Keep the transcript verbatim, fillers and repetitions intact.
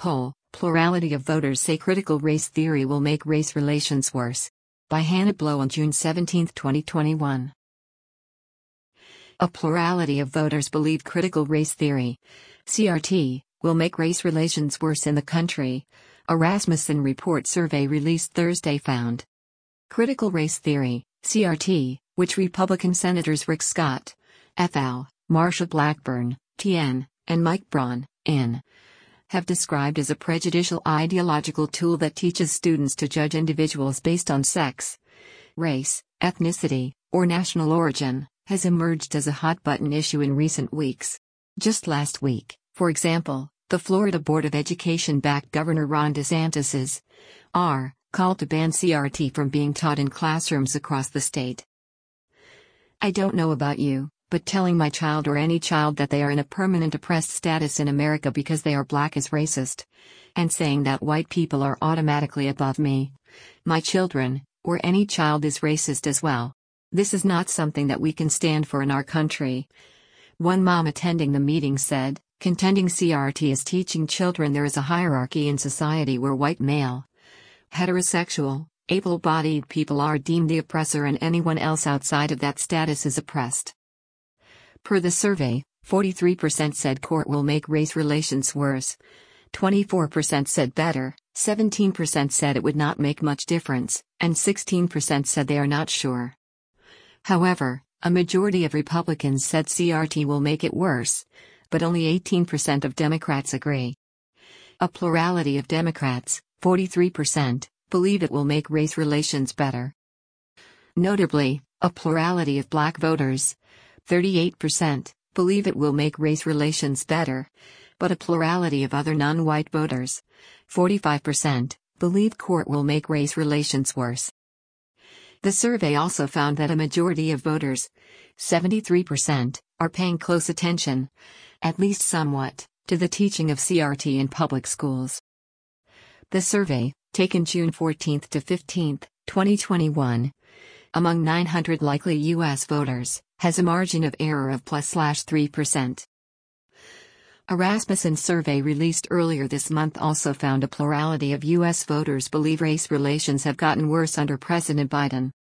poll, plurality of voters say critical race theory will make race relations worse. By Hannah Blow on June seventeenth, twenty twenty-one. A plurality of voters believe critical race theory, C R T, will make race relations worse in the country, a Rasmussen Report survey released Thursday found. Critical race theory, C R T, which Republican Senators Rick Scott, F L, Marsha Blackburn, T N, and Mike Braun, N, have described as a prejudicial ideological tool that teaches students to judge individuals based on sex, race, ethnicity, or national origin, has emerged as a hot-button issue in recent weeks. Just last week, for example, the Florida Board of Education backed Governor Ron DeSantis's R call to ban C R T from being taught in classrooms across the state. I don't know about you, but telling my child or any child that they are in a permanent oppressed status in America because they are black is racist. And saying that white people are automatically above me, my children, or any child is racist as well. This is not something that we can stand for in our country. One mom attending the meeting said, contending C R T is teaching children there is a hierarchy in society where white male, heterosexual, able-bodied people are deemed the oppressor and anyone else outside of that status is oppressed. Per the survey, forty-three percent said court will make race relations worse, twenty-four percent said better, seventeen percent said it would not make much difference, and sixteen percent said they are not sure. However, a majority of Republicans said C R T will make it worse, but only eighteen percent of Democrats agree. A plurality of Democrats, forty-three percent, believe it will make race relations better. Notably, a plurality of black voters, thirty-eight percent, believe it will make race relations better, but a plurality of other non-white voters, forty-five percent, believe court will make race relations worse. The survey also found that a majority of voters, seventy-three percent, are paying close attention, at least somewhat, to the teaching of C R T in public schools. The survey, taken June fourteenth to fifteenth, twenty twenty-one, among nine hundred likely U S voters, has a margin of error of plus slash three percent. A Rasmussen survey released earlier this month also found a plurality of U S voters believe race relations have gotten worse under President Biden.